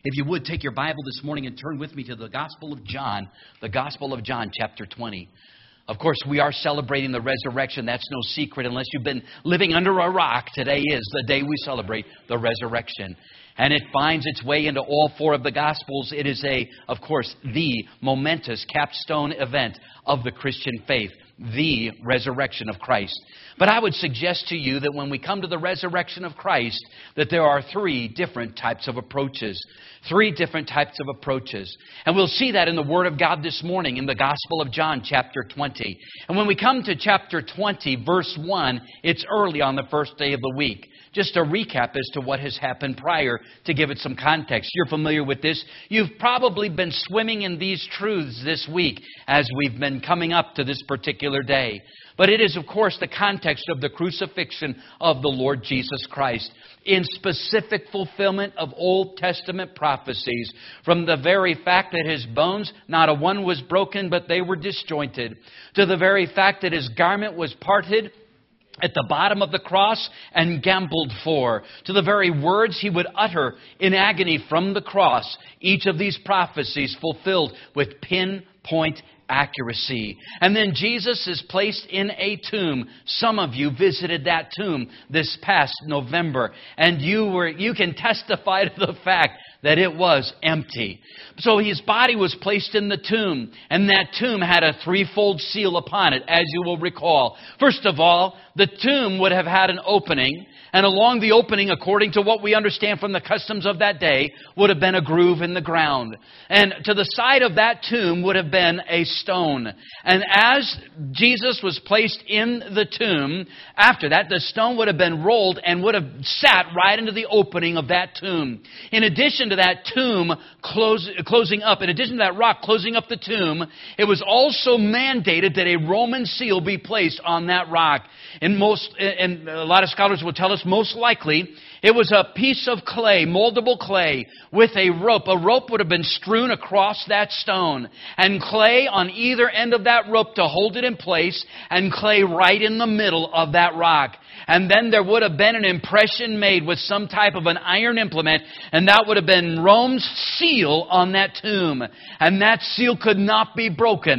If you would, take your Bible this morning and turn with me to the Gospel of John chapter 20. Of course, we are celebrating the resurrection. That's no secret. Unless you've been living under a rock, today is the day we celebrate the resurrection. And it finds its way into all four of the Gospels. It is of course, the momentous capstone event of the Christian faith, the resurrection of Christ. But I would suggest to you that when we come to the resurrection of Christ, that there are three different types of approaches. Three different types of approaches. And we'll see that in the Word of God this morning in the Gospel of John, chapter 20. And when we come to chapter 20, verse 1, it's early on the first day of the week. Just a recap as to what has happened prior to give it some context. You're familiar with this. You've probably been swimming in these truths this week as we've been coming up to this particular day. But it is, of course, the context of the crucifixion of the Lord Jesus Christ in specific fulfillment of Old Testament prophecies. From the very fact that His bones, not a one was broken, but they were disjointed, to the very fact that His garment was parted at the bottom of the cross and gambled for, to the very words He would utter in agony from the cross. Each of these prophecies fulfilled with pinpoint accuracy. And then Jesus is placed in a tomb. Some of you visited that tomb this past November, and you can testify to the fact that it was empty. So His body was placed in the tomb, and that tomb had a threefold seal upon it, as you will recall. First of all, the tomb would have had an opening, and along the opening, according to what we understand from the customs of that day, would have been a groove in the ground. And to the side of that tomb would have been a stone. And as Jesus was placed in the tomb, after that, the stone would have been rolled and would have sat right into the opening of that tomb. In addition to that tomb closing up, in addition to that rock closing up the tomb, it was also mandated that a Roman seal be placed on that rock. And a lot of scholars will tell us most likely it was a piece of clay, moldable clay, with a rope. A rope would have been strewn across that stone, and clay on either end of that rope to hold it in place, and clay right in the middle of that rock. And then there would have been an impression made with some type of an iron implement, and that would have been Rome's seal on that tomb. And that seal could not be broken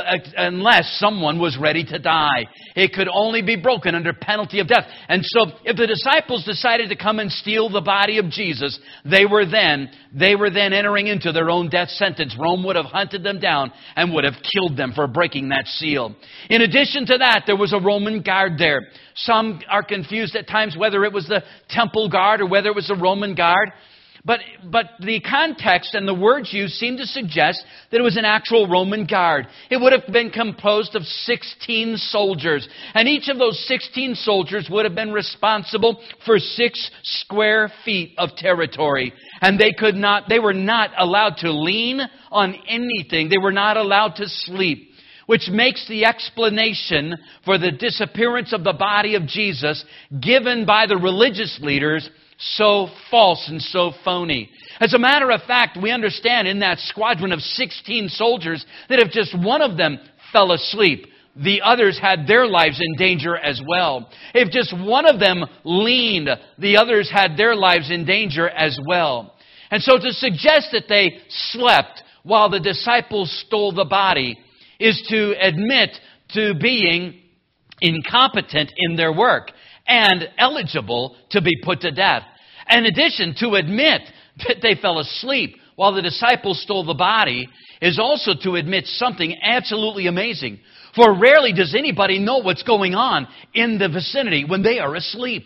unless someone was ready to die. It could only be broken under penalty of death. And so if the disciples decided to come and steal the body of Jesus, they were then entering into their own death sentence. Rome would have hunted them down and would have killed them for breaking that seal. In addition to that, there was a Roman guard there. Some are confused at times whether it was the temple guard or whether it was the Roman guard. But the context and the words used seem to suggest that it was an actual Roman guard. It would have been composed of 16 soldiers. And each of those 16 soldiers would have been responsible for 6 square feet of territory. And they were not allowed to lean on anything. They were not allowed to sleep. Which makes the explanation for the disappearance of the body of Jesus given by the religious leaders so false and so phony. As a matter of fact, we understand in that squadron of 16 soldiers that if just one of them fell asleep, the others had their lives in danger as well. If just one of them leaned, the others had their lives in danger as well. And so to suggest that they slept while the disciples stole the body is to admit to being incompetent in their work and eligible to be put to death. In addition, to admit that they fell asleep while the disciples stole the body is also to admit something absolutely amazing. For rarely does anybody know what's going on in the vicinity when they are asleep.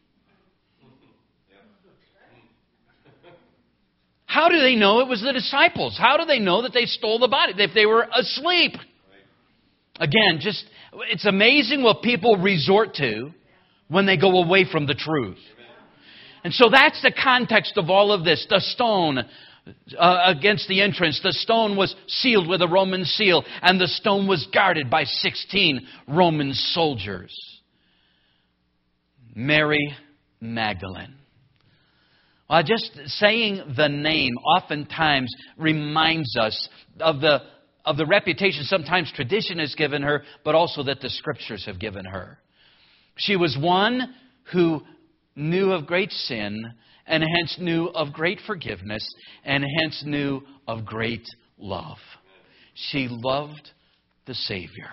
How do they know it was the disciples? How do they know that they stole the body if they were asleep? Again, it's amazing what people resort to when they go away from the truth. And so that's the context of all of this. The stone against the entrance, the stone was sealed with a Roman seal, and the stone was guarded by 16 Roman soldiers. Mary Magdalene. Well, just saying the name oftentimes reminds us of the reputation sometimes tradition has given her, but also that the Scriptures have given her. She was one who knew of great sin and hence knew of great forgiveness, and hence knew of great love. She loved the Savior.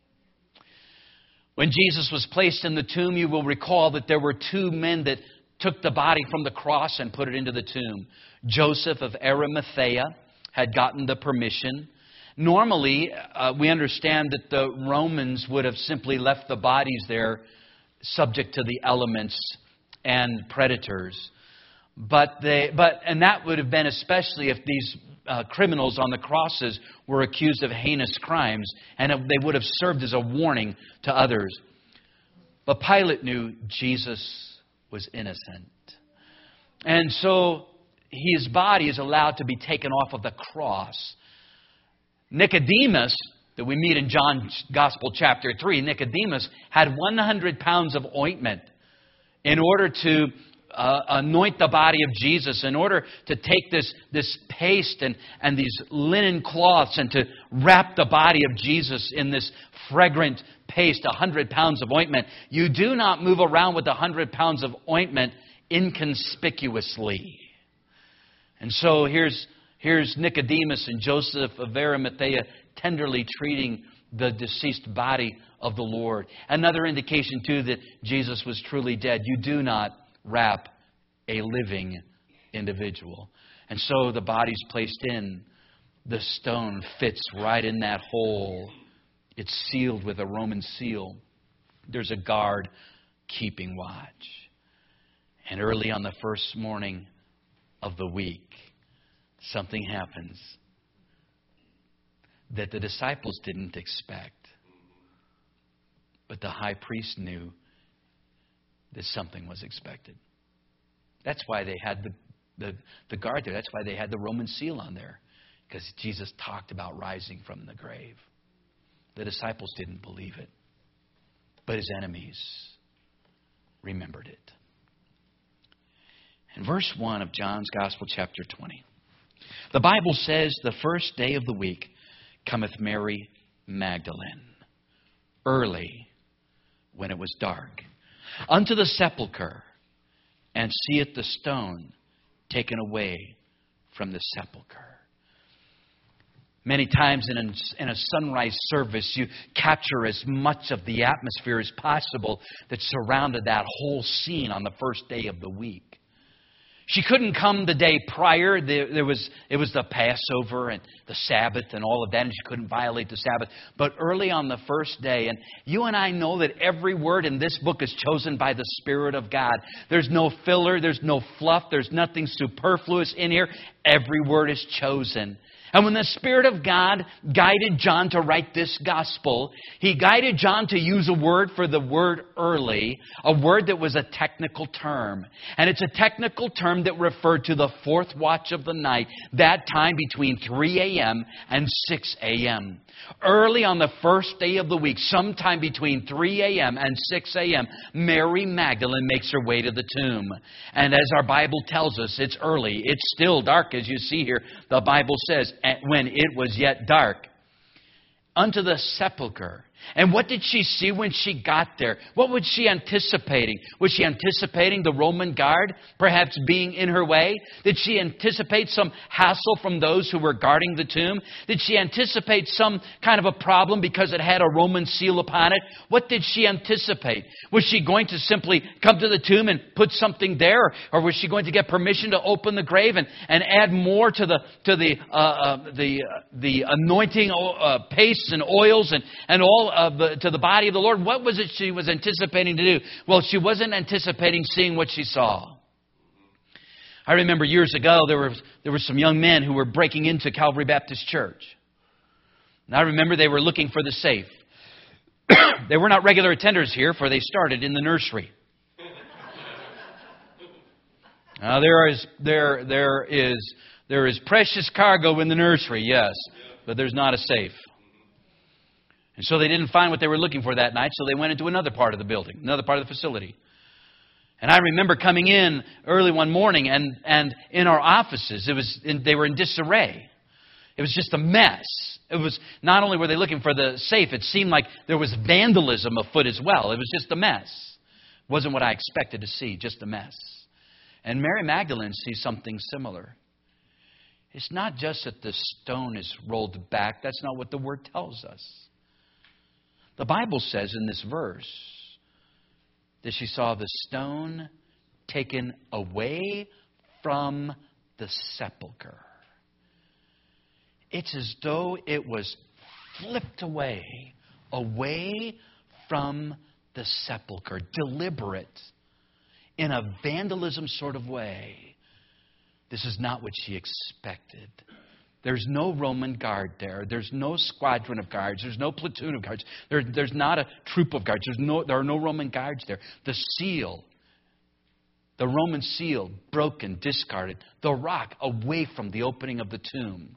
When Jesus was placed in the tomb, you will recall that there were two men that took the body from the cross and put it into the tomb. Joseph of Arimathea had gotten the permission. Normally, we understand that the Romans would have simply left the bodies there subject to the elements and predators. And that would have been especially if these criminals on the crosses were accused of heinous crimes, and they would have served as a warning to others. But Pilate knew Jesus was innocent. And so his body is allowed to be taken off of the cross. Nicodemus, that we meet in John's Gospel chapter 3, Nicodemus had 100 pounds of ointment in order to anoint the body of Jesus, in order to take this paste and these linen cloths and to wrap the body of Jesus in this fragrant paste, 100 pounds of ointment. You do not move around with 100 pounds of ointment inconspicuously. And so here's Nicodemus and Joseph of Arimathea tenderly treating the deceased body of the Lord. Another indication, too, that Jesus was truly dead. You do not wrap a living individual. And so the body's placed in. The stone fits right in that hole. It's sealed with a Roman seal. There's a guard keeping watch. And early on the first morning of the week, something happens that the disciples didn't expect. But the high priest knew that something was expected. That's why they had the guard there. That's why they had the Roman seal on there. Because Jesus talked about rising from the grave. The disciples didn't believe it. But his enemies remembered it. In verse 1 of John's Gospel, chapter 20, the Bible says, the first day of the week cometh Mary Magdalene, early when it was dark, unto the sepulchre, and seeth the stone taken away from the sepulchre. Many times in a sunrise service, you capture as much of the atmosphere as possible that surrounded that whole scene on the first day of the week. She couldn't come the day prior. It was the Passover and the Sabbath and all of that, and she couldn't violate the Sabbath. But early on the first day, and you and I know that every word in this book is chosen by the Spirit of God. There's no filler, there's no fluff, there's nothing superfluous in here. Every word is chosen. And when the Spirit of God guided John to write this gospel, he guided John to use a word for the word early, a word that was a technical term. And it's a technical term that referred to the fourth watch of the night, that time between 3 a.m. and 6 a.m. Early on the first day of the week, sometime between 3 a.m. and 6 a.m., Mary Magdalene makes her way to the tomb. And as our Bible tells us, it's early. It's still dark, as you see here. The Bible says, when it was yet dark, unto the sepulchre. And what did she see when she got there? What was she anticipating? Was she anticipating the Roman guard perhaps being in her way? Did she anticipate some hassle from those who were guarding the tomb? Did she anticipate some kind of a problem because it had a Roman seal upon it? What did she anticipate? Was she going to simply come to the tomb and put something there? Or was she going to get permission to open the grave and add more to the anointing pastes and oils and all to the body of the Lord? What was it she was anticipating to do? Well, she wasn't anticipating seeing what she saw. I remember years ago there were some young men who were breaking into Calvary Baptist Church. And I remember they were looking for the safe. They were not regular attenders here, for they started in the nursery. Now there is precious cargo in the nursery, yes, but there's not a safe. And so they didn't find what they were looking for that night, so they went into another part of the building, another part of the facility. And I remember coming in early one morning, and in our offices, they were in disarray. It was just a mess. It was not only were they looking for the safe, it seemed like there was vandalism afoot as well. It was just a mess. It wasn't what I expected to see, just a mess. And Mary Magdalene sees something similar. It's not just that the stone is rolled back. That's not what the Word tells us. The Bible says in this verse that she saw the stone taken away from the sepulcher. It's as though it was flipped away from the sepulcher, deliberate, in a vandalism sort of way. This is not what she expected. There's no Roman guard there. There's no squadron of guards. There's no platoon of guards. There's not a troop of guards. There are no Roman guards there. The seal, the Roman seal, broken, discarded. The rock away from the opening of the tomb.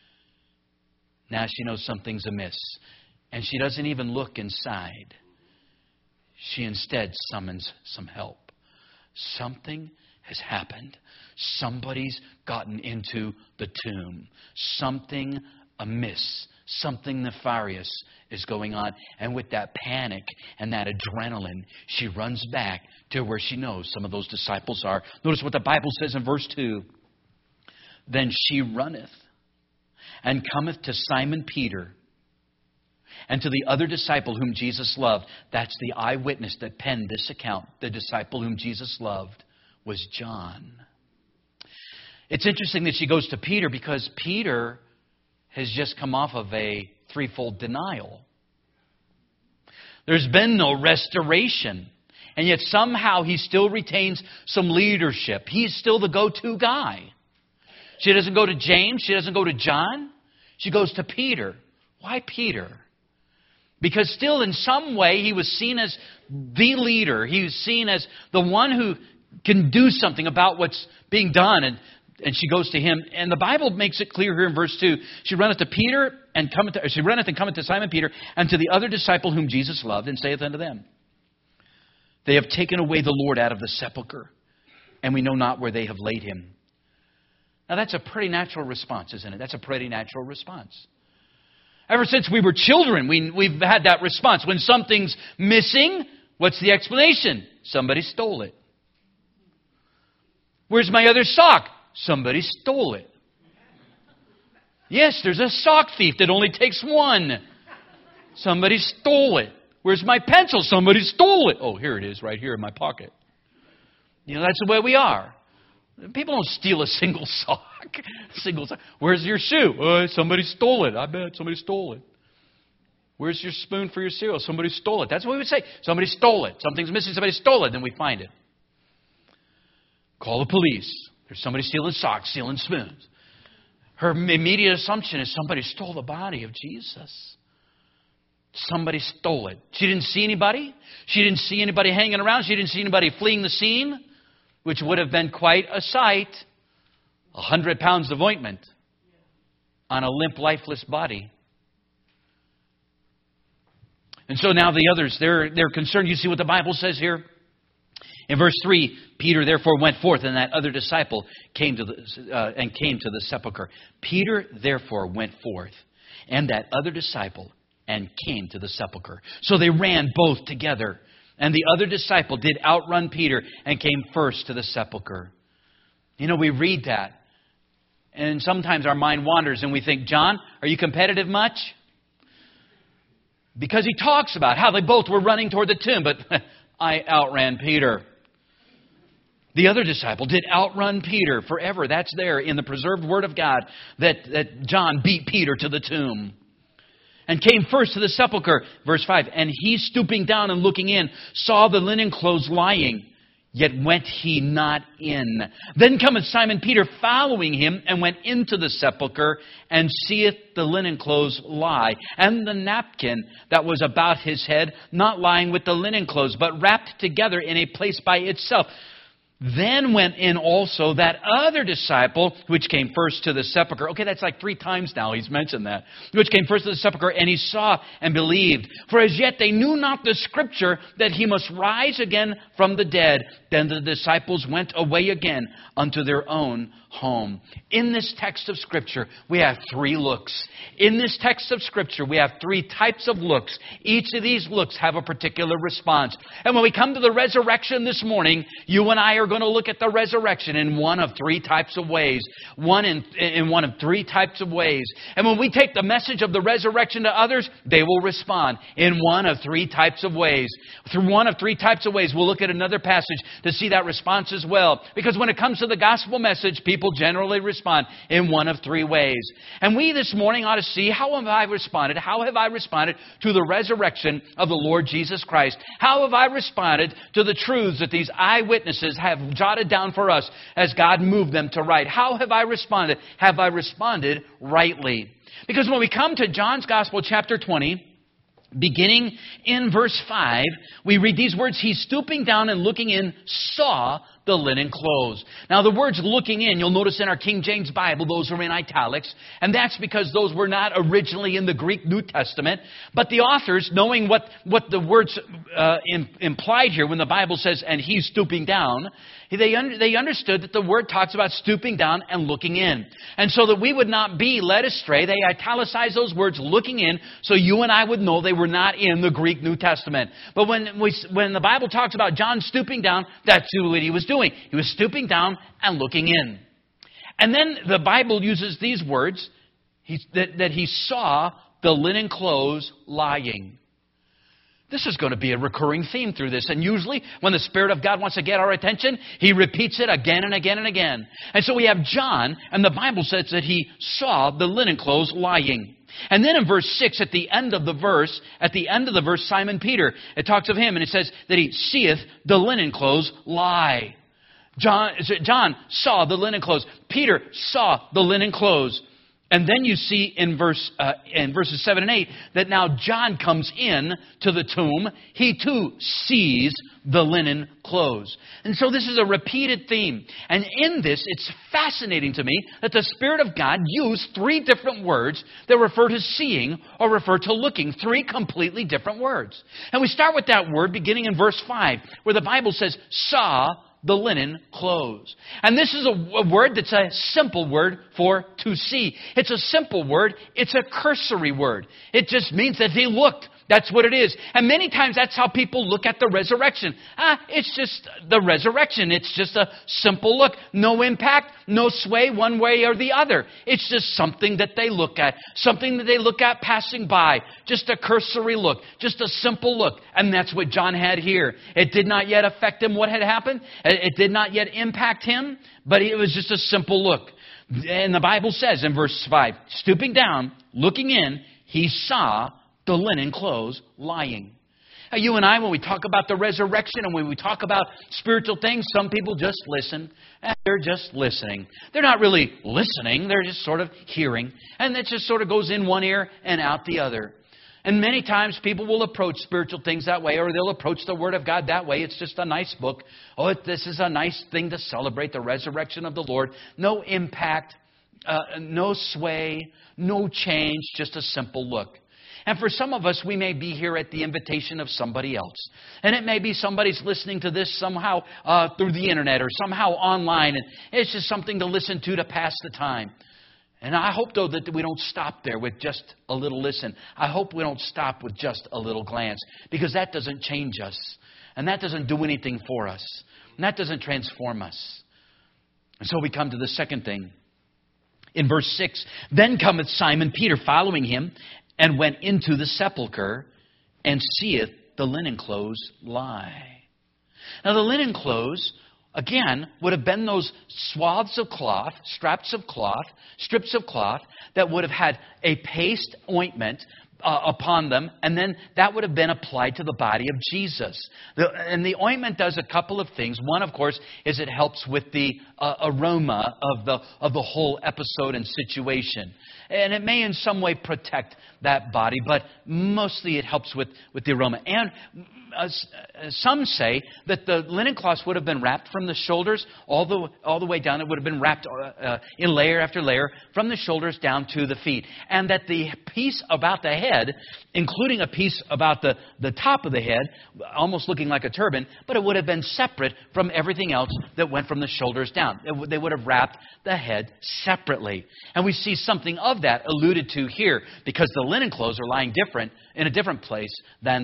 Now she knows something's amiss. And she doesn't even look inside. She instead summons some help. Something has happened. Somebody's gotten into the tomb. Something amiss, something nefarious is going on. And with that panic and that adrenaline, she runs back to where she knows some of those disciples are. Notice what the Bible says in verse 2. Then she runneth and cometh to Simon Peter and to the other disciple whom Jesus loved. That's the eyewitness that penned this account. The disciple whom Jesus loved was John. It's interesting that she goes to Peter because Peter has just come off of a threefold denial. There's been no restoration. And yet somehow he still retains some leadership. He's still the go-to guy. She doesn't go to James. She doesn't go to John. She goes to Peter. Why Peter? Because still in some way he was seen as the leader. He was seen as the one who can do something about what's being done. And she goes to him. And the Bible makes it clear here in verse 2. She runneth and cometh to Simon Peter and to the other disciple whom Jesus loved, and saith unto them, They have taken away the Lord out of the sepulchre, and we know not where they have laid him. Now that's a pretty natural response, isn't it? That's a pretty natural response. Ever since we were children, we've had that response. When something's missing, what's the explanation? Somebody stole it. Where's my other sock? Somebody stole it. Yes, there's a sock thief that only takes one. Somebody stole it. Where's my pencil? Somebody stole it. Oh, here it is, right here in my pocket. You know, that's the way we are. People don't steal a single sock. Where's your shoe? Oh, somebody stole it. I bet somebody stole it. Where's your spoon for your cereal? Somebody stole it. That's what we would say. Somebody stole it. Something's missing. Somebody stole it. Then we find it. Call the police. There's somebody stealing socks, stealing spoons. Her immediate assumption is somebody stole the body of Jesus. Somebody stole it. She didn't see anybody. She didn't see anybody hanging around. She didn't see anybody fleeing the scene, which would have been quite a sight. 100 pounds of ointment on a limp, lifeless body. And so now the others, they're concerned. You see what the Bible says here? In verse 3, Peter therefore went forth, and that other disciple came to the sepulchre. Peter therefore went forth, and that other disciple, and came to the sepulchre. So they ran both together. And the other disciple did outrun Peter and came first to the sepulchre. You know, we read that. And sometimes our mind wanders and we think, John, are you competitive much? Because he talks about how they both were running toward the tomb. But I outran Peter. The other disciple did outrun Peter forever. That's there in the preserved Word of God that John beat Peter to the tomb. And came first to the sepulchre, verse 5. And he, stooping down and looking in, saw the linen clothes lying, yet went he not in. Then cometh Simon Peter following him, and went into the sepulchre, and seeth the linen clothes lie, and the napkin that was about his head, not lying with the linen clothes, but wrapped together in a place by itself. Then went in also that other disciple, which came first to the sepulchre. Okay, that's like 3 times now he's mentioned that. Which came first to the sepulchre, and he saw and believed. For as yet they knew not the Scripture, that he must rise again from the dead. Then the disciples went away again unto their own home. In this text of Scripture, we have 3 looks. In this text of Scripture, we have 3 types of looks. Each of these looks have a particular response. And when we come to the resurrection this morning, you and I are going to look at the resurrection in one of three types of ways. In one of three types of ways. And when we take the message of the resurrection to others, they will respond in one of three types of ways. Through one of three types of ways, we'll look at another passage to see that response as well. Because when it comes to the gospel message, people generally respond in one of three ways. And we this morning ought to see, how have I responded? How have I responded to the resurrection of the Lord Jesus Christ? How have I responded to the truths that these eyewitnesses have jotted down for us as God moved them to write? How have I responded? Have I responded rightly? Because when we come to John's Gospel, chapter 20, beginning in verse 5, we read these words, "He stooping down and looking in, saw the linen clothes." Now the words looking in, you'll notice in our King James Bible, those are in italics. And that's because those were not originally in the Greek New Testament. But the authors, knowing what the words implied here when the Bible says, "and he's stooping down," they understood that the word talks about stooping down and looking in. And so that we would not be led astray, they italicized those words looking in so you and I would know they were not in the Greek New Testament. But when the Bible talks about John stooping down, that's what he was doing. He was stooping down and looking in. And then the Bible uses these words, that he saw the linen clothes lying. This is going to be a recurring theme through this. And usually, when the Spirit of God wants to get our attention, He repeats it again and again and again. And so we have John, and the Bible says that he saw the linen clothes lying. And then in verse 6, at the end of the verse, Simon Peter, it talks of him, and it says that he seeth the linen clothes lie. John saw the linen clothes. Peter saw the linen clothes. And then you see in verses 7 and 8 that now John comes in to the tomb. He too sees the linen clothes. And so this is a repeated theme. And in this, it's fascinating to me that the Spirit of God used three different words that refer to seeing or refer to looking. Three completely different words. And we start with that word beginning in verse 5, where the Bible says, saw the linen clothes. And this is a word that's a simple word for to see. It's a simple word. It's a cursory word. It just means that they looked. That's what it is. And many times that's how people look at the resurrection. It's just the resurrection. It's just a simple look. No impact, no sway one way or the other. It's just something that they look at. Something that they look at passing by. Just a cursory look. Just a simple look. And that's what John had here. It did not yet affect him what had happened. It did not yet impact him. But it was just a simple look. And the Bible says in verse 5, stooping down, looking in, he saw the linen clothes lying. Now, you and I, when we talk about the resurrection and when we talk about spiritual things, some people just listen. And they're just listening. They're not really listening. They're just sort of hearing. And it just sort of goes in one ear and out the other. And many times people will approach spiritual things that way, or they'll approach the Word of God that way. It's just a nice book. Oh, this is a nice thing to celebrate the resurrection of the Lord. No impact, no sway, no change, just a simple look. And for some of us, we may be here at the invitation of somebody else. And it may be somebody's listening to this somehow through the internet or somehow online. And it's just something to listen to pass the time. And I hope, though, that we don't stop there with just a little listen. I hope we don't stop with just a little glance. Because that doesn't change us. And that doesn't do anything for us. And that doesn't transform us. And so we come to the second thing. In verse 6, then cometh Simon Peter following him, and went into the sepulchre, and seeth the linen clothes lie. Now the linen clothes, again, would have been those swaths of cloth, strips of cloth, that would have had a paste ointment upon them, and then that would have been applied to the body of Jesus. And the ointment does a couple of things. One, of course, is it helps with the aroma of the whole episode and situation. And it may in some way protect that body, but mostly it helps with the aroma. And some say that the linen cloths would have been wrapped from the shoulders all the way down. It would have been wrapped in layer after layer from the shoulders down to the feet. And that the piece about the head, including a piece about the top of the head, almost looking like a turban, but it would have been separate from everything else that went from the shoulders down. They would have wrapped the head separately. And we see something of that alluded to here because the linen clothes are lying in a different place than the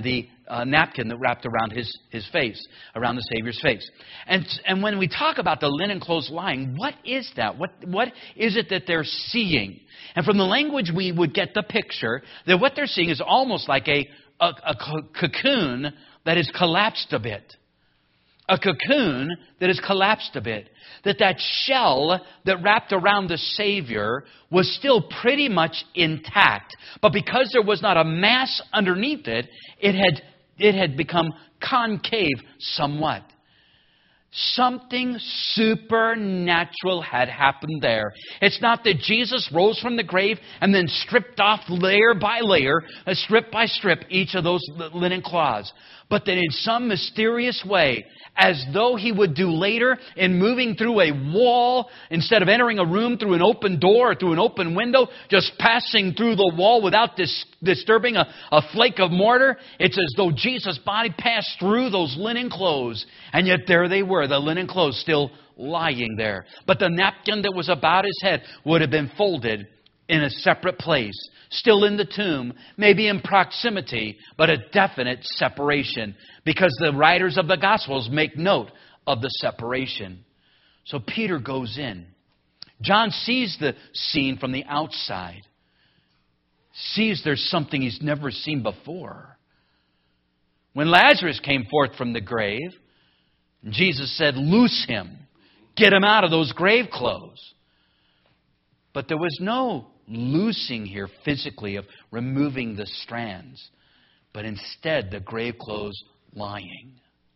napkin that wrapped around his face, around the Savior's face. And when we talk about the linen clothes lying, what is that? What is it that they're seeing? And from the language, we would get the picture that what they're seeing is almost like a cocoon that is collapsed a bit. A cocoon that is collapsed a bit. That shell that wrapped around the Savior was still pretty much intact. But because there was not a mass underneath it, it had become concave somewhat. Something supernatural had happened there. It's not that Jesus rose from the grave and then stripped off layer by layer, strip by strip, each of those linen cloths. But that in some mysterious way, as though He would do later in moving through a wall, instead of entering a room through an open door or through an open window, just passing through the wall without disturbing a flake of mortar, it's as though Jesus' body passed through those linen clothes. And yet there they were, the linen clothes still lying there. But the napkin that was about His head would have been folded in a separate place, still in the tomb, maybe in proximity, but a definite separation, because the writers of the Gospels make note of the separation. So Peter goes in. John sees the scene from the outside, sees there's something he's never seen before. When Lazarus came forth from the grave, Jesus said, "Loose him, get him out of those grave clothes." But there was no loosing here physically of removing the strands, but instead the grave clothes lying.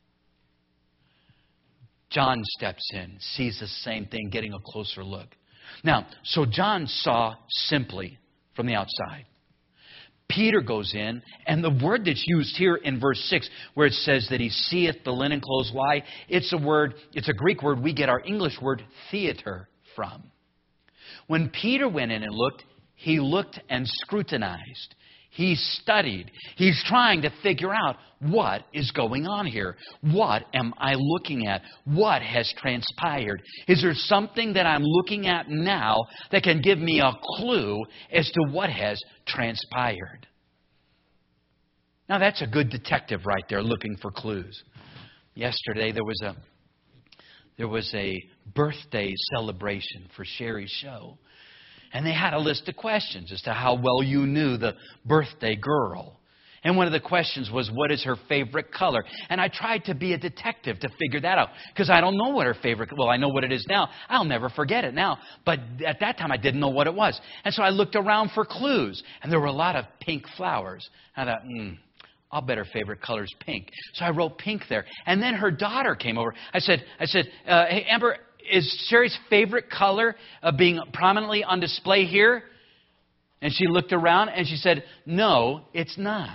John steps in, sees the same thing, getting a closer look. Now, so John saw simply from the outside. Peter goes in, and the word that's used here in verse 6, where it says that he seeth the linen clothes lie, it's a Greek word we get our English word theater from. When Peter went in and looked, he looked and scrutinized. He studied. He's trying to figure out what is going on here. What am I looking at? What has transpired? Is there something that I'm looking at now that can give me a clue as to what has transpired? Now that's a good detective right there, looking for clues. Yesterday there was a birthday celebration for Sherry's show. And they had a list of questions as to how well you knew the birthday girl. And one of the questions was, what is her favorite color? And I tried to be a detective to figure that out. Because I don't know what her favorite... Well, I know what it is now. I'll never forget it now. But at that time, I didn't know what it was. And so I looked around for clues. And there were a lot of pink flowers. And I thought, I'll bet her favorite color is pink. So I wrote pink there. And then her daughter came over. I said, hey, Amber, is Sherry's favorite color being prominently on display here? And she looked around and she said, no, it's not.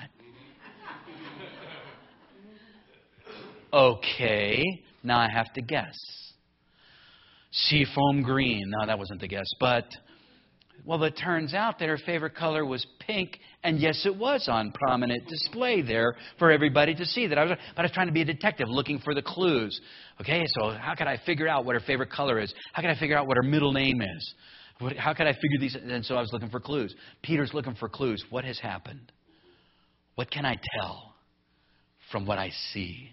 Okay, now I have to guess. Seafoam green. No, that wasn't the guess. But, well, it turns out that her favorite color was pink. And yes, it was on prominent display there for everybody to see. But I was trying to be a detective looking for the clues. Okay, so how could I figure out what her favorite color is? How could I figure out what her middle name is? How could I figure these? And so I was looking for clues. Peter's looking for clues. What has happened? What can I tell from what I see?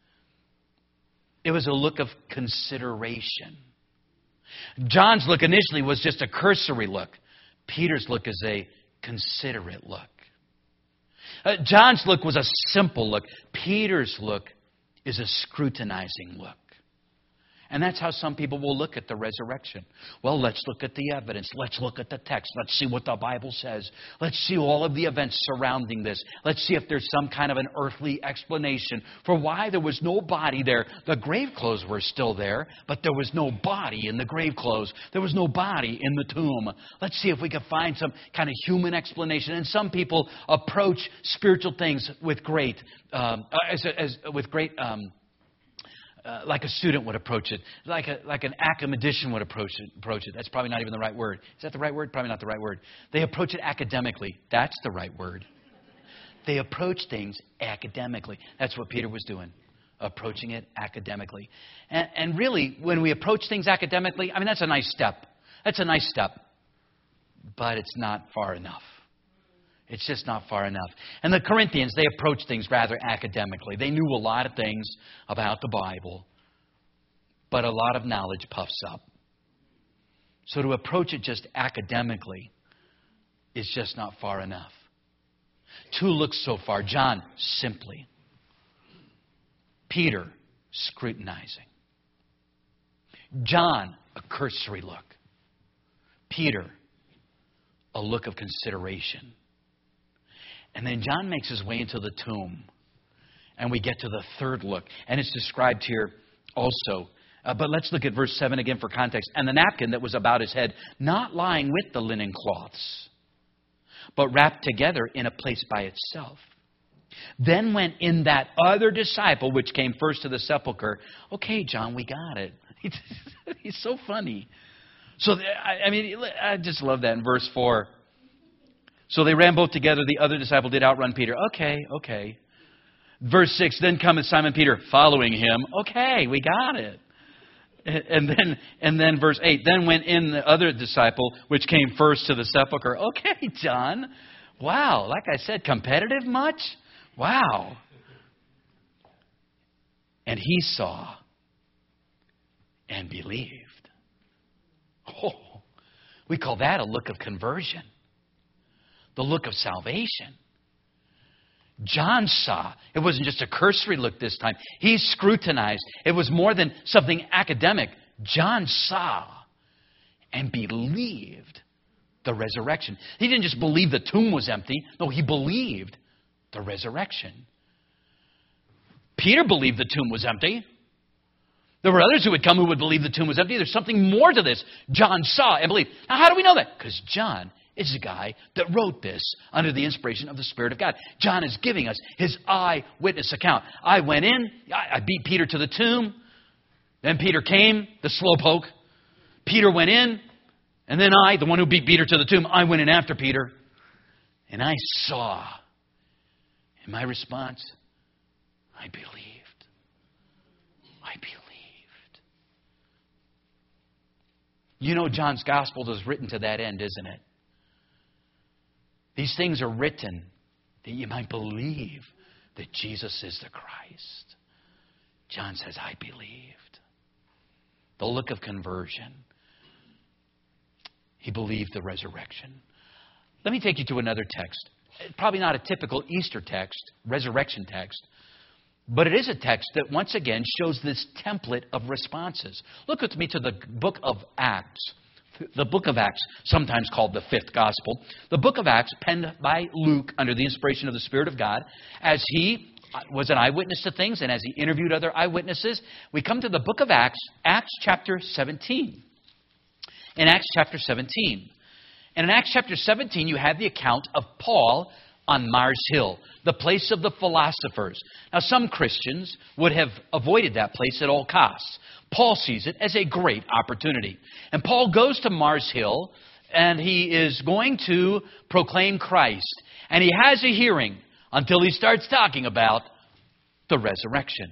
It was a look of consideration. John's look initially was just a cursory look. Peter's look is a considerate look. John's look was a simple look. Peter's look is a scrutinizing look. And that's how some people will look at the resurrection. Well, let's look at the evidence. Let's look at the text. Let's see what the Bible says. Let's see all of the events surrounding this. Let's see if there's some kind of an earthly explanation for why there was no body there. The grave clothes were still there, but there was no body in the grave clothes. There was no body in the tomb. Let's see if we can find some kind of human explanation. And some people approach spiritual things with great, like a student would approach it, like an academician would approach it. That's probably not even the right word. Is that the right word? Probably not the right word. They approach it academically. That's the right word. They approach things academically. That's what Peter was doing, approaching it academically. And really, when we approach things academically, I mean, that's a nice step. That's a nice step. But it's not far enough. It's just not far enough. And the Corinthians, they approached things rather academically. They knew a lot of things about the Bible, but a lot of knowledge puffs up. So to approach it just academically is just not far enough. Two looks so far. John, simply. Peter, scrutinizing. John, a cursory look. Peter, a look of consideration. And then John makes his way into the tomb. And we get to the third look. And it's described here also. But let's look at verse 7 again for context. And the napkin that was about his head, not lying with the linen cloths, but wrapped together in a place by itself. Then went in that other disciple which came first to the sepulchre. Okay, John, we got it. He's so funny. So, I just love that in verse 4. So they ran both together. The other disciple did outrun Peter. Okay. Verse 6, then cometh Simon Peter following him. Okay, we got it. And then verse 8, then went in the other disciple, which came first to the sepulchre. Okay, John. Wow, like I said, competitive much? Wow. And he saw and believed. Oh, we call that a look of conversion. The look of salvation. John saw. It wasn't just a cursory look this time. He scrutinized. It was more than something academic. John saw and believed the resurrection. He didn't just believe the tomb was empty. No, he believed the resurrection. Peter believed the tomb was empty. There were others who would come who would believe the tomb was empty. There's something more to this. John saw and believed. Now, how do we know that? Because John is the guy that wrote this under the inspiration of the Spirit of God. John is giving us his eyewitness account. I went in. I beat Peter to the tomb. Then Peter came, the slowpoke. Peter went in. And then I, the one who beat Peter to the tomb, I went in after Peter. And I saw. And my response, I believed. I believed. You know, John's gospel is written to that end, isn't it? These things are written that you might believe that Jesus is the Christ. John says, I believed. The look of conversion. He believed the resurrection. Let me take you to another text. Probably not a typical Easter text, resurrection text, but it is a text that once again shows this template of responses. Look with me to the book of Acts. The book of Acts, sometimes called the fifth gospel. The book of Acts, penned by Luke under the inspiration of the Spirit of God, as he was an eyewitness to things and as he interviewed other eyewitnesses. We come to the book of Acts, Acts chapter 17. In Acts chapter 17. And in Acts chapter 17, you have the account of Paul on Mars Hill, the place of the philosophers. Now, some Christians would have avoided that place at all costs. Paul sees it as a great opportunity. And Paul goes to Mars Hill, and he is going to proclaim Christ. And he has a hearing until he starts talking about the resurrection.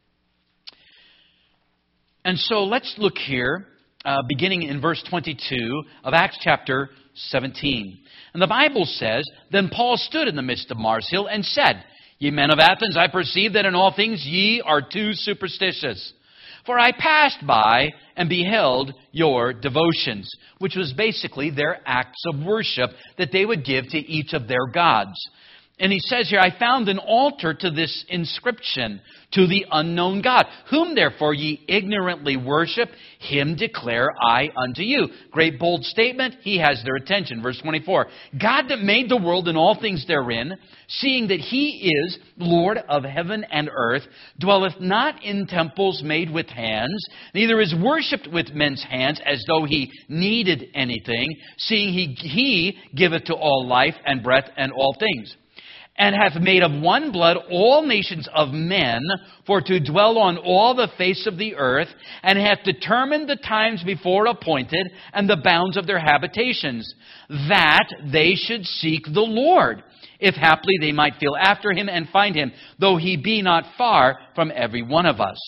And so let's look here, beginning in verse 22 of Acts chapter 17. And the Bible says, Then Paul stood in the midst of Mars Hill and said, Ye men of Athens, I perceive that in all things ye are too superstitious. For I passed by and beheld your devotions, which was basically their acts of worship that they would give to each of their gods. And he says here, I found an altar to this inscription, to the unknown God. Whom therefore ye ignorantly worship, him declare I unto you. Great bold statement. He has their attention. Verse 24. God that made the world and all things therein, seeing that he is Lord of heaven and earth, dwelleth not in temples made with hands, neither is worshipped with men's hands as though he needed anything, seeing he giveth to all life and breath and all things. And hath made of one blood all nations of men for to dwell on all the face of the earth, and hath determined the times before appointed and the bounds of their habitations, that they should seek the Lord, if haply they might feel after him and find him, though he be not far from every one of us.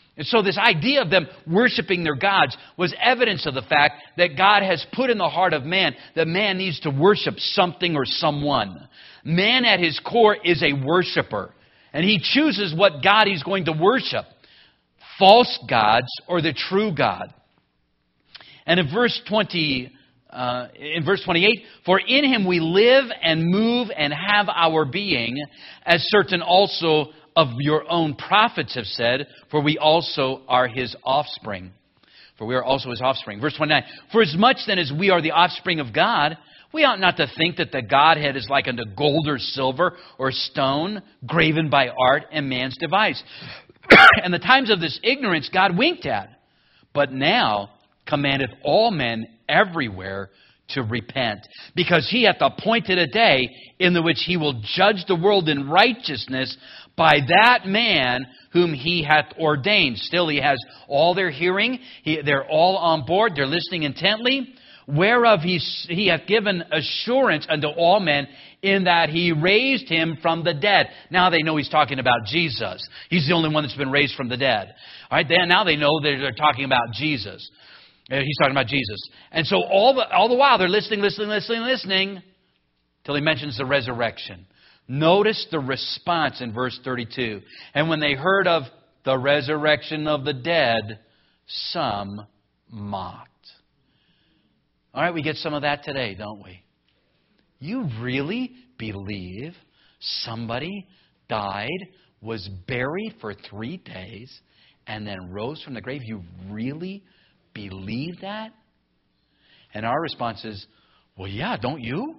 And so this idea of them worshiping their gods was evidence of the fact that God has put in the heart of man that man needs to worship something or someone. Man at his core is a worshiper. And he chooses what God he's going to worship. False gods or the true God. And in verse 28, for in him we live and move and have our being, as certain also of your own prophets have said, for we also are his offspring. For we are also his offspring. Verse 29, for as much then as we are the offspring of God, we ought not to think that the Godhead is like unto gold or silver or stone, graven by art and man's device. And the times of this ignorance God winked at, but now commandeth all men everywhere to repent, because he hath appointed a day in the which he will judge the world in righteousness by that man whom he hath ordained. Still, he has all their hearing. They're all on board. They're listening intently. Whereof he hath given assurance unto all men, in that he raised him from the dead. Now they know he's talking about Jesus. He's the only one that's been raised from the dead. All right, now they know that they're talking about Jesus. He's talking about Jesus. And so all the while they're listening, till he mentions the resurrection. Notice the response in verse 32. And when they heard of the resurrection of the dead, some mocked. All right, we get some of that today, don't we? You really believe somebody died, was buried for 3 days, and then rose from the grave? You really believe that? And our response is, well, yeah, don't you?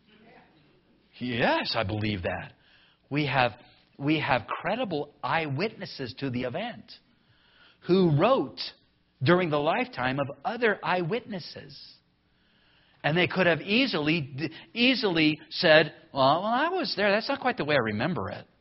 Yes, I believe that. We have credible eyewitnesses to the event who wrote during the lifetime of other eyewitnesses. And they could have easily said, well, I was there. That's not quite the way I remember it.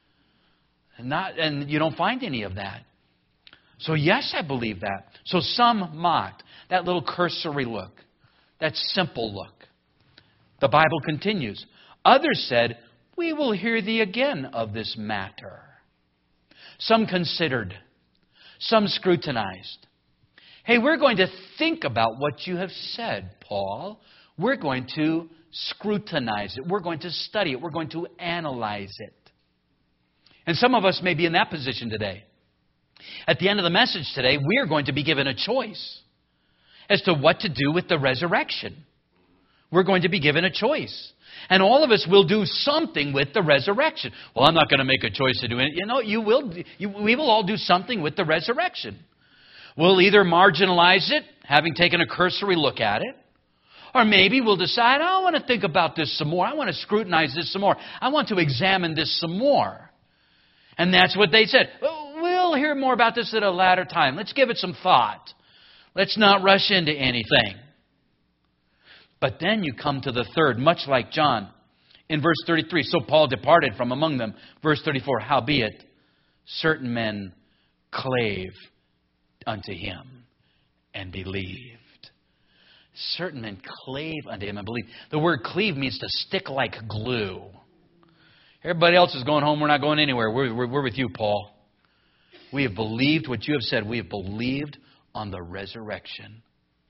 And you don't find any of that. So yes, I believe that. So some mocked. That little cursory look. That simple look. The Bible continues. Others said, we will hear thee again of this matter. Some considered. Some scrutinized. Hey, we're going to think about what you have said, Paul. We're going to scrutinize it. We're going to study it. We're going to analyze it. And some of us may be in that position today. At the end of the message today, we are going to be given a choice as to what to do with the resurrection. We're going to be given a choice. And all of us will do something with the resurrection. Well, I'm not going to make a choice to do it. You will. We will all do something with the resurrection. We'll either marginalize it, having taken a cursory look at it, or maybe we'll decide, I want to think about this some more. I want to scrutinize this some more. I want to examine this some more. And that's what they said. We'll hear more about this at a later time. Let's give it some thought. Let's not rush into anything. But then you come to the third, much like John. In verse 33, so Paul departed from among them. Verse 34, howbeit, certain men clave unto him and believed. Certain men clave unto him and believed. The word cleave means to stick like glue. Everybody else is going home. We're not going anywhere. We're with you, Paul. We have believed what you have said. We have believed on the resurrection.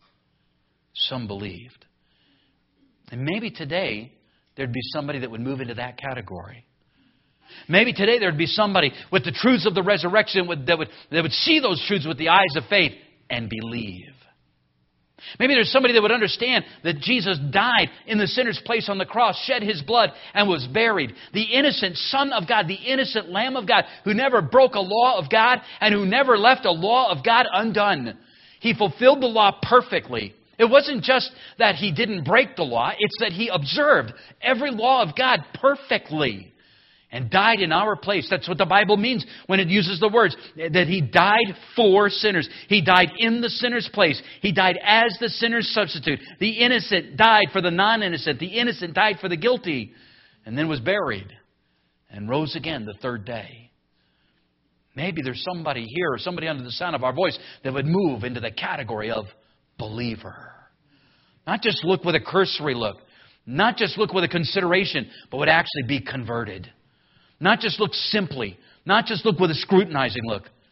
Some believed. And maybe today there'd be somebody that would move into that category. Maybe today there'd be somebody with the truths of the resurrection that would see those truths with the eyes of faith and believe. Maybe there's somebody that would understand that Jesus died in the sinner's place on the cross, shed his blood, and was buried. The innocent Son of God, the innocent Lamb of God, who never broke a law of God and who never left a law of God undone. He fulfilled the law perfectly. It wasn't just that he didn't break the law, it's that he observed every law of God perfectly and died in our place. That's what the Bible means when it uses the words that he died for sinners. He died in the sinner's place. He died as the sinner's substitute. The innocent died for the non-innocent. The innocent died for the guilty, and then was buried and rose again the third day. Maybe there's somebody here or somebody under the sound of our voice that would move into the category of believer. Not just look with a cursory look. Not just look with a consideration, but would actually be converted. Not just look simply. Not just look with a scrutinizing look.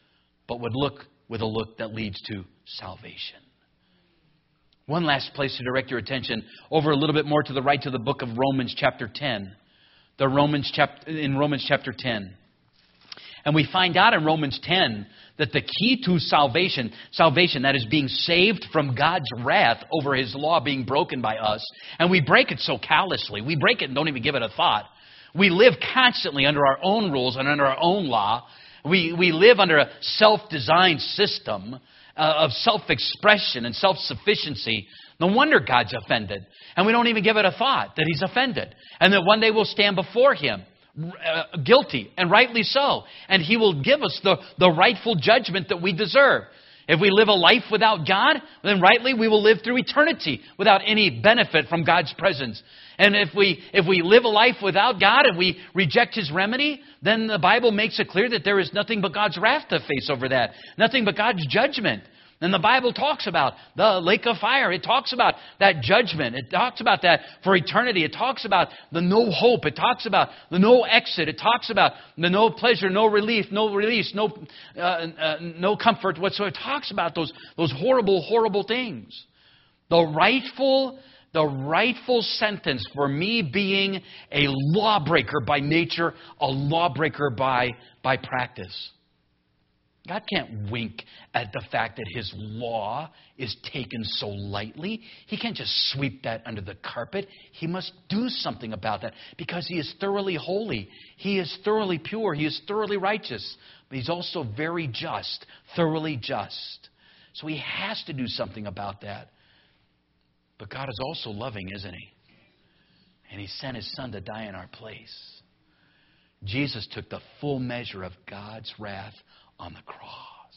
but would look with a look that leads to salvation. One last place to direct your attention, over a little bit more to the right to the book of Romans chapter 10. In Romans chapter 10. And we find out in Romans 10 that the key to salvation, that is being saved from God's wrath over His law being broken by us, and we break it so callously. We break it and don't even give it a thought. We live constantly under our own rules and under our own law. We live under a self-designed system of self-expression and self-sufficiency. No wonder God's offended. And we don't even give it a thought that He's offended. And that one day we'll stand before Him guilty, and rightly so. And He will give us the rightful judgment that we deserve. If we live a life without God, then rightly we will live through eternity without any benefit from God's presence. And if we live a life without God and we reject His remedy, then the Bible makes it clear that there is nothing but God's wrath to face over that. Nothing but God's judgment. And the Bible talks about the lake of fire. It talks about that judgment. It talks about that for eternity. It talks about the no hope. It talks about the no exit. It talks about the no pleasure, no relief, no release, no comfort whatsoever. It talks about those horrible, horrible things. The rightful sentence for me being a lawbreaker by nature, a lawbreaker by practice. God can't wink at the fact that His law is taken so lightly. He can't just sweep that under the carpet. He must do something about that because He is thoroughly holy. He is thoroughly pure. He is thoroughly righteous. But He's also very just, thoroughly just. So He has to do something about that. But God is also loving, isn't He? And He sent His Son to die in our place. Jesus took the full measure of God's wrath on the cross.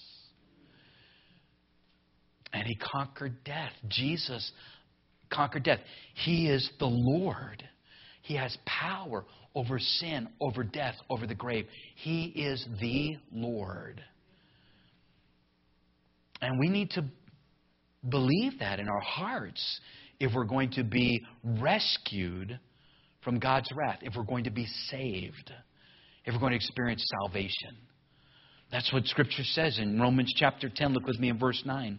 And He conquered death. Jesus conquered death. He is the Lord. He has power over sin, over death, over the grave. He is the Lord. And we need to believe that in our hearts if we're going to be rescued from God's wrath, if we're going to be saved, if we're going to experience salvation. That's what Scripture says in Romans chapter 10. Look with me in verse 9.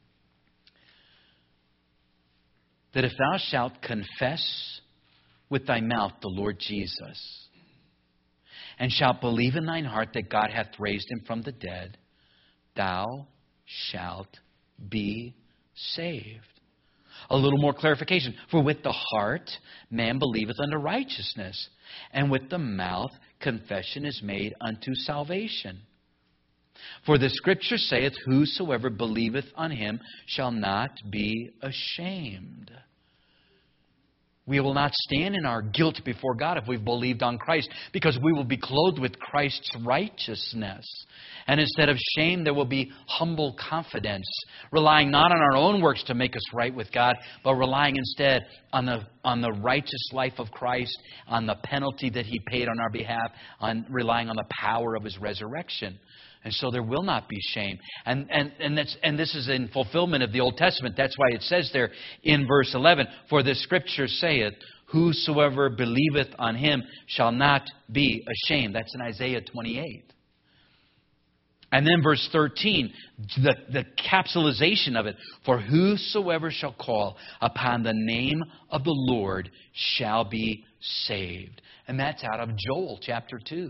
That if thou shalt confess with thy mouth the Lord Jesus, and shalt believe in thine heart that God hath raised Him from the dead, thou shalt be saved. A little more clarification. For with the heart man believeth unto righteousness, and with the mouth confession is made unto salvation. For the Scripture saith, whosoever believeth on Him shall not be ashamed. We will not stand in our guilt before God if we've believed on Christ, because we will be clothed with Christ's righteousness. And instead of shame, there will be humble confidence, relying not on our own works to make us right with God, but relying instead on the righteous life of Christ, on the penalty that He paid on our behalf, on relying on the power of His resurrection. And so there will not be shame. And this is in fulfillment of the Old Testament. That's why it says there in verse 11, for the Scripture saith, whosoever believeth on Him shall not be ashamed. That's in Isaiah 28. And then verse 13, the capsulization of it, for whosoever shall call upon the name of the Lord shall be saved. And that's out of Joel chapter 2.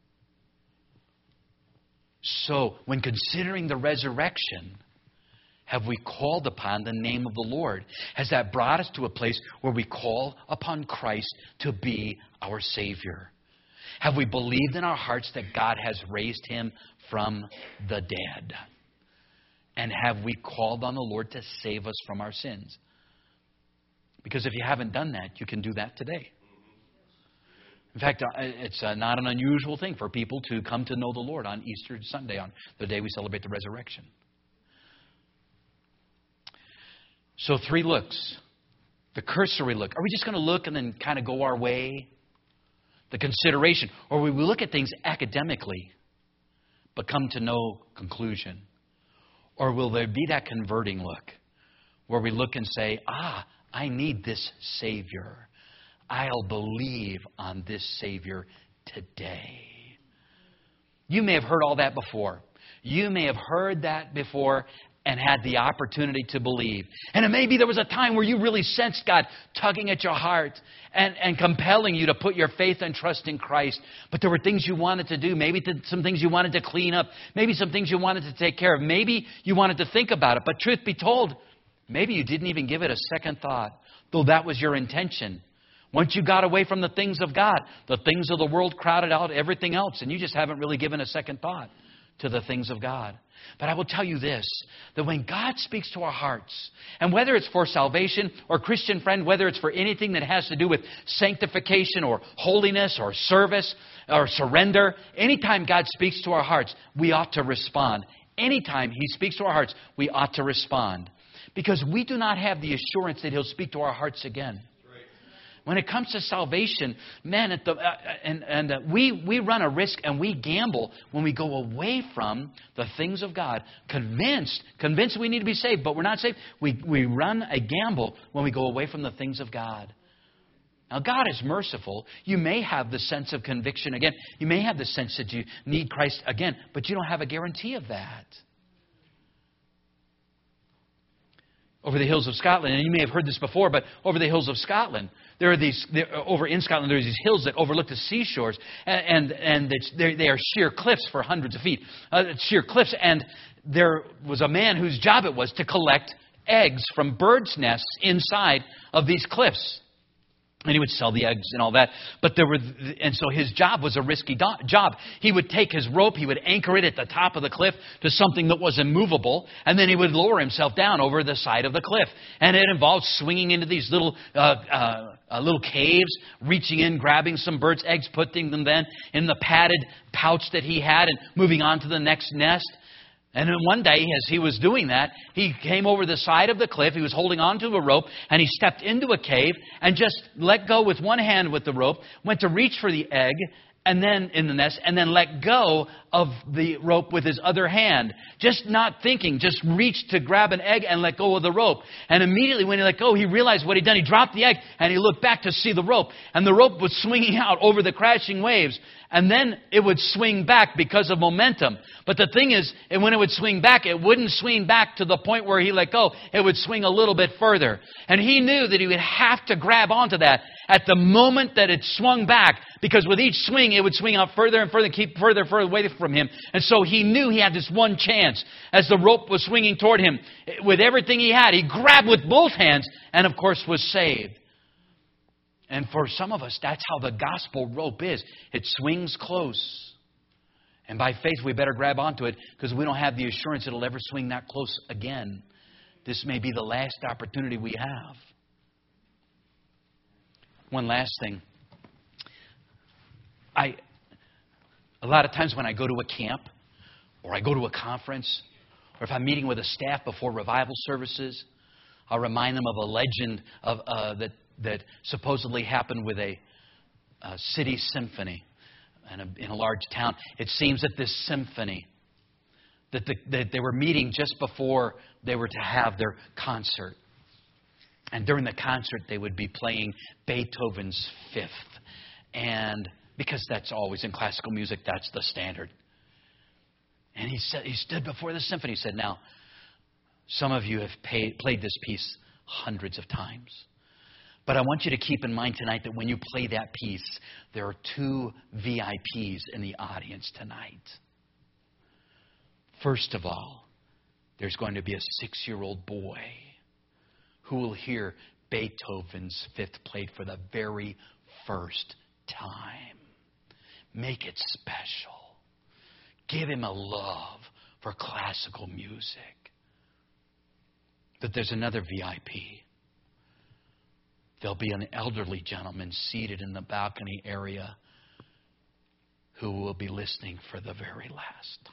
So, when considering the resurrection, have we called upon the name of the Lord? Has that brought us to a place where we call upon Christ to be our Savior? Have we believed in our hearts that God has raised Him from the dead? And have we called on the Lord to save us from our sins? Because if you haven't done that, you can do that today. In fact, it's not an unusual thing for people to come to know the Lord on Easter Sunday, on the day we celebrate the resurrection. So 3 looks. The cursory look. Are we just going to look and then kind of go our way? The consideration. Or will we look at things academically but come to no conclusion? Or will there be that converting look where we look and say, I need this Savior. I'll believe on this Savior today. You may have heard all that before. You may have heard that before and had the opportunity to believe. And it may be there was a time where you really sensed God tugging at your heart and compelling you to put your faith and trust in Christ. But there were things you wanted to do. Maybe some things you wanted to clean up. Maybe some things you wanted to take care of. Maybe you wanted to think about it. But truth be told, maybe you didn't even give it a second thought, though that was your intention. Once you got away from the things of God, the things of the world crowded out everything else, and you just haven't really given a second thought to the things of God. But I will tell you this, that when God speaks to our hearts, and whether it's for salvation or Christian friend, whether it's for anything that has to do with sanctification or holiness or service or surrender, anytime God speaks to our hearts, we ought to respond. Anytime He speaks to our hearts, we ought to respond. Because we do not have the assurance that He'll speak to our hearts again. When it comes to salvation, man, we run a risk and we gamble when we go away from the things of God, convinced we need to be saved, but we're not saved. We run a gamble when we go away from the things of God. Now, God is merciful. You may have the sense of conviction again. You may have the sense that you need Christ again, but you don't have a guarantee of that. Over the hills of Scotland, and you may have heard this before, but over the hills of Scotland, over in Scotland, there are these hills that overlook the seashores, and they are sheer cliffs for hundreds of feet, sheer cliffs. And there was a man whose job it was to collect eggs from birds' nests inside of these cliffs. And he would sell the eggs and all that. And so his job was a risky job. He would take his rope, he would anchor it at the top of the cliff to something that was immovable, and then he would lower himself down over the side of the cliff. And it involved swinging into these little caves, reaching in, grabbing some birds' eggs, putting them then in the padded pouch that he had, and moving on to the next nest. And then one day, as he was doing that, he came over the side of the cliff. He was holding on to a rope, and he stepped into a cave and just let go with one hand with the rope, went to reach for the egg, and then in the nest, and then let go of the rope with his other hand. Just not thinking, just reached to grab an egg and let go of the rope. And immediately when he let go, he realized what he'd done. He dropped the egg, and he looked back to see the rope. And the rope was swinging out over the crashing waves. And then it would swing back because of momentum. But the thing is, when it would swing back, it wouldn't swing back to the point where he let go. It would swing a little bit further. And he knew that he would have to grab onto that at the moment that it swung back. Because with each swing, it would swing out further and further, keep further away from him. And so he knew he had this one chance. As the rope was swinging toward him, with everything he had, he grabbed with both hands and, of course, was saved. And for some of us, that's how the gospel rope is. It swings close. And by faith, we better grab onto it because we don't have the assurance it'll ever swing that close again. This may be the last opportunity we have. One last thing. A lot of times when I go to a camp or I go to a conference or if I'm meeting with a staff before revival services, I'll remind them of a legend that supposedly happened with a city symphony in a large town. It seems that this symphony, that they were meeting just before they were to have their concert. And during the concert, they would be playing Beethoven's Fifth. And because that's always in classical music, that's the standard. And he stood before the symphony. He said, now, some of you have played this piece hundreds of times. But I want you to keep in mind tonight that when you play that piece, there are 2 VIPs in the audience tonight. First of all, there's going to be a 6-year-old boy who will hear Beethoven's Fifth played for the very first time. Make it special. Give him a love for classical music. But there's another VIP. There'll be an elderly gentleman seated in the balcony area who will be listening for the very last time.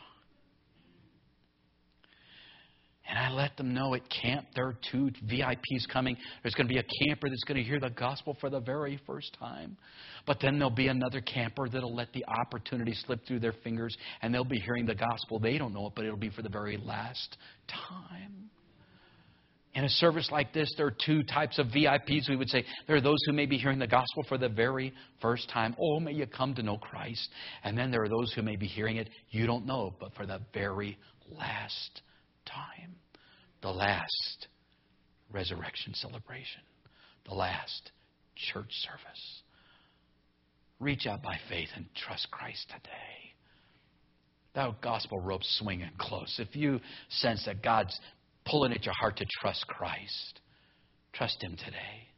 And I let them know at camp there are 2 VIPs coming. There's going to be a camper that's going to hear the gospel for the very first time. But then there'll be another camper that'll let the opportunity slip through their fingers and they'll be hearing the gospel. They don't know it, but it'll be for the very last time. In a service like this, there are two types of VIPs, we would say. There are those who may be hearing the gospel for the very first time. Oh, may you come to know Christ. And then there are those who may be hearing it, you don't know, but for the very last time. The last resurrection celebration. The last church service. Reach out by faith and trust Christ today. That gospel rope's swinging close. If you sense that God's pulling at your heart to trust Christ, trust Him today.